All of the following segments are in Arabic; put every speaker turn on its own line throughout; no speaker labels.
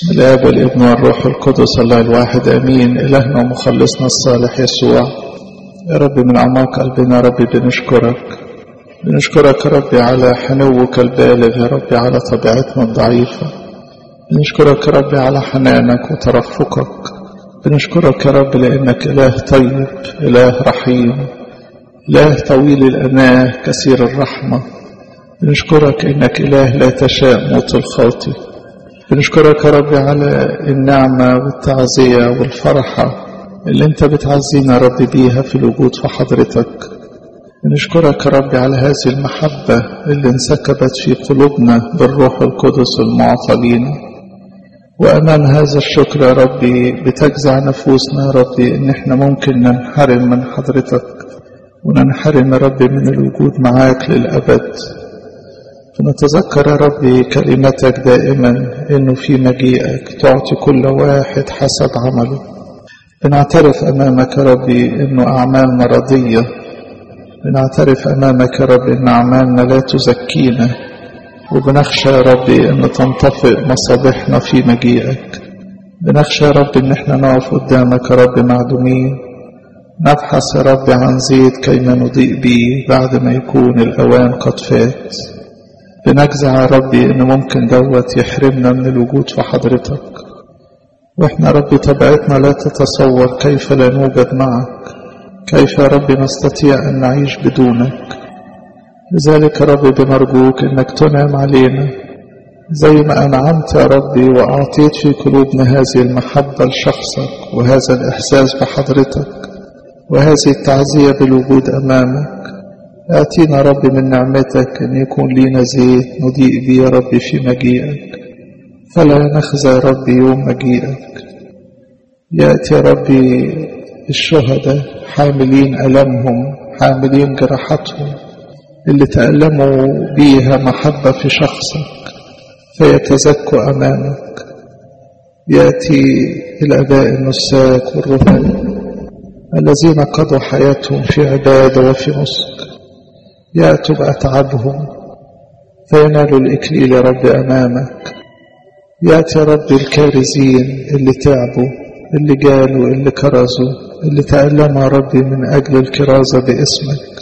بسم الله والابن والروح القدس الله الواحد امين. الهنا ومخلصنا الصالح يسوع، يا رب من اعماق قلبنا يا رب بنشكرك يا رب على حنوك البالغ يا رب على طبيعتنا الضعيفة. بنشكرك يا رب على حنانك وترفقك. بنشكرك يا رب لانك اله طيب، اله رحيم، اله طويل الاناه كثير الرحمة. بنشكرك انك اله لا تشاء موت الخاطئ. بنشكرك يا رب على النعمة والتعزية والفرحة اللي انت بتعزينا يا رب بيها في الوجود في حضرتك. بنشكرك يا رب على هذه المحبة اللي انسكبت في قلوبنا بالروح القدس المعطى لينا. وأمام هذا الشكر يا رب بتجزع نفوسنا يا رب إن احنا ممكن ننحرم من حضرتك وننحرم يا رب من الوجود معاك للأبد. فنتذكر يا رب كلمتك دائما إنه في مجيئك تعطي كل واحد حسب عمله. بنعترف أمامك يا رب إنه أعمالنا رضية. بنعترف أمامك يا رب إن أعمالنا لا تزكينا، وبنخشى يا رب إن تنطفئ مصابيحنا في مجيئك. بنخشى يا رب إن احنا نقف قدامك يا رب معدومين، نبحث يا رب عن زيت كيما نضيء به بعد ما يكون الأوان قد فات. بنجزع يا ربي إن ممكن دوت يحرمنا من الوجود في حضرتك، وإحنا يا ربي طبيعتنا لا تتصور كيف لا نوجد معك، كيف يا ربي نستطيع أن نعيش بدونك. لذلك يا ربي بنرجوك إنك تنعم علينا زي ما أنعمت يا ربي وأعطيت في قلوبنا هذه المحبة لشخصك وهذا الإحساس بحضرتك وهذه التعزية بالوجود أمامك. آتينا يا رب من نعمتك أن يكون لينا زيت نضيء به يا رب في مجيئك، فلا نخزى يا رب يوم مجيئك. يأتي يا رب الشهداء حاملين ألمهم، حاملين جراحتهم اللي تألموا بيها محبة في شخصك، فيتزكوا أمامك. يأتي الآباء النساك والرهبان الذين قضوا حياتهم في عبادة وفي نسك، يأتوا بأتعابهم فينالوا الإكليل يا رب أمامك. يأتي يا رب الكارزين اللي تعبوا، اللي جالوا، اللي كرزوا، اللي تألموا يا رب من أجل الكرازة باسمك.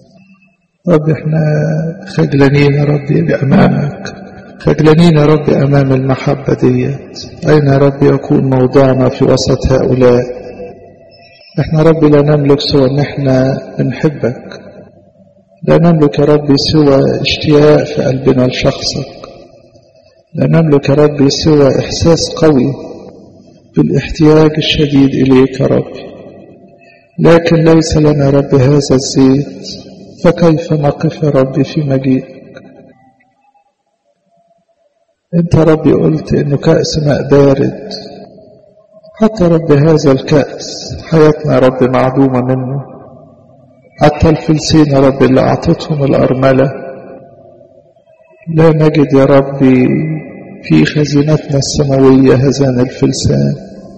رب احنا خجلانين يا رب بأمامك، خجلانين يا رب أمام المحبة ديت. أين يا رب يكون موضعنا في وسط هؤلاء؟ احنا رب لا نملك سوى ان احنا بنحبك، لا نملك يا رب سوى اشتياق في قلبنا لشخصك، لا نملك يا رب سوى إحساس قوي بالاحتياج الشديد إليك يا رب. لكن ليس لنا يا رب هذا الزيت، فكيف نقف يا رب في مجيئك؟ انت يا رب قلت انه كأس ماء بارد، حتى رب هذا الكأس حياتنا يا رب معدومة منه. حتى الفلسين يا رب اللي أعطتهم الأرملة لا نجد يا رب في خزينتنا السماوية هذان الفلسان.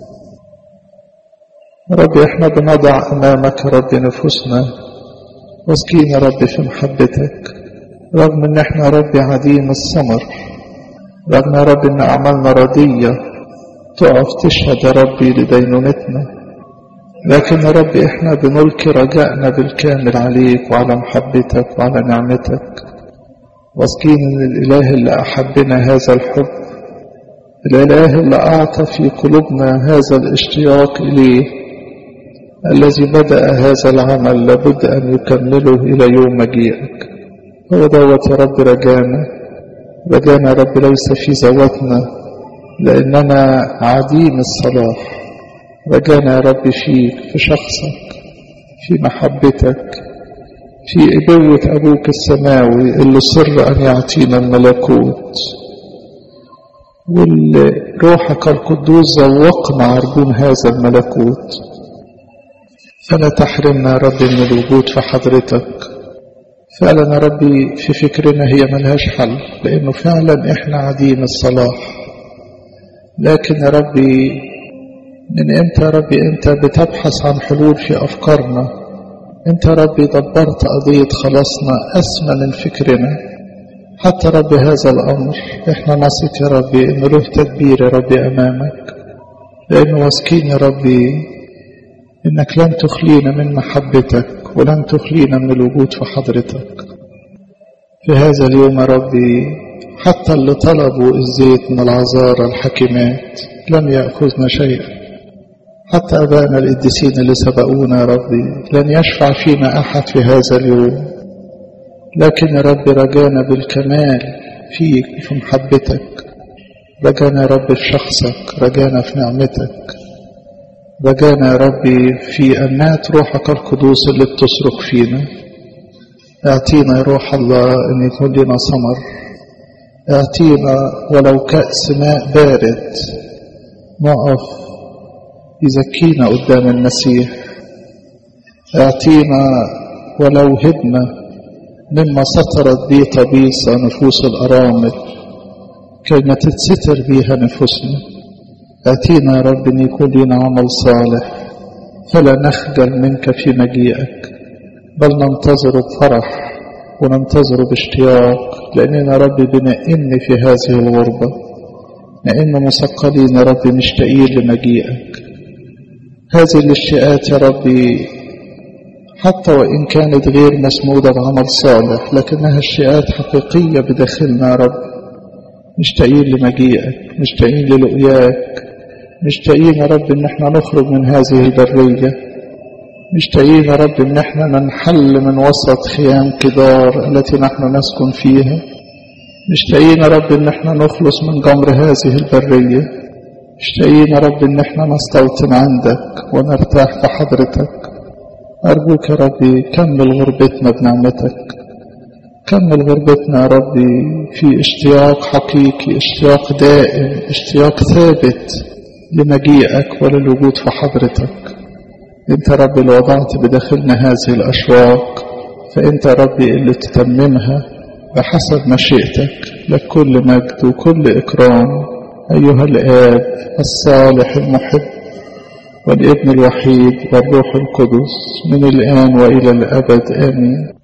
رب احنا بنضع أمامك يا رب نفوسنا واثقين يا رب في محبتك، رغم ان احنا يا رب عديم الثمر، رغم يا رب ان أعمالنا ردية تقف تشهد يا رب لدينونتنا، لكن يا رب احنا بنلقي رجائنا بالكامل عليك وعلى محبتك وعلى نعمتك، واثقين ان الاله اللي احبنا هذا الحب، الاله اللي اعطى في قلوبنا هذا الاشتياق اليه، الذي بدأ هذا العمل لابد ان يكمله الى يوم مجيئك. هو دوت يا رب رجانا يا رب ليس في ذواتنا لاننا عديم الصلاح، رجانا يا رب فيك، في شخصك، في محبتك، في إبوة أبوك السماوي اللي صر أن يعطينا الملكوت، والروحك القدوس ذوقنا عربون هذا الملكوت. فلا تحرمنا يا رب من الوجود في حضرتك. فعلا يا ربي في فكرنا هي ملهاش حل، لأنه فعلا إحنا عديم الصلاح. لكن يا ربي من امتى يا ربي انت بتبحث عن حلول في افكارنا؟ انت يا ربي دبرت قضية خلاصنا اسمى من فكرنا، حتى رب هذا الأمر احنا نثق يا ربي إنه له تدبير يا ربي أمامك، لأنه واثقين يا ربي إنك لن تخلينا من محبتك ولن تخلينا من الوجود في حضرتك. في هذا اليوم يا ربي حتى اللي طلبوا الزيت من العذارى الحكيمات لم يأخذنا شيئا، حتى أبائنا القديسين اللي سبقونا يا ربي لن يشفع فينا أحد في هذا اليوم، لكن يا رب رجانا بالكمال فيك وفي محبتك، رجانا يا رب في شخصك، رجانا في نعمتك، رجانا يا ربي في أنات روحك القدوس اللي بتصرخ فينا. اعطينا يا روح الله أن يكون لنا ثمر، اعطينا ولو كأس ماء بارد نقف يزكينا قدام المسيح، اعطينا ولو هدمة مما سطرت به طبيص نفوس الأرامل كيما تتستر بها نفوسنا. اعطينا يا رب أن يكون لنا عمل صالح فلا نخجل منك في مجيئك، بل ننتظر بفرح وننتظر باشتياق، لأننا رب بنئن في هذه الغربة، لأن مثقلين يا رب مشتاقين لمجيئك. هذه الاشتياقات يا ربي حتى وإن كانت غير مسمودة بعمل صالح لكنها اشتياقات حقيقية بداخلنا يا رب، مشتاقين لمجيئك، مشتاقين للقياك، مشتاقين يا رب ان احنا نخرج من هذه البرية، مشتاقين يا رب ان احنا ننحل من وسط خيام كدار التي نحن نسكن فيها، مشتاقين يا رب ان احنا نخلص من جمر هذه البرية، مشتاقين يا رب ان احنا نستوطن عندك ونرتاح في حضرتك. ارجوك يا ربي كمل غربتنا بنعمتك، كمل غربتنا يا ربي في اشتياق حقيقي، اشتياق دائم، اشتياق ثابت لمجيئك وللوجود في حضرتك. انت يا ربي اللي وضعت بداخلنا هذه الاشواق، فانت يا ربي اللي تتممها بحسب مشيئتك. لك كل مجد وكل اكرام ايها الاب الصالح المحب والابن الوحيد والروح القدس من الان والى الابد امين.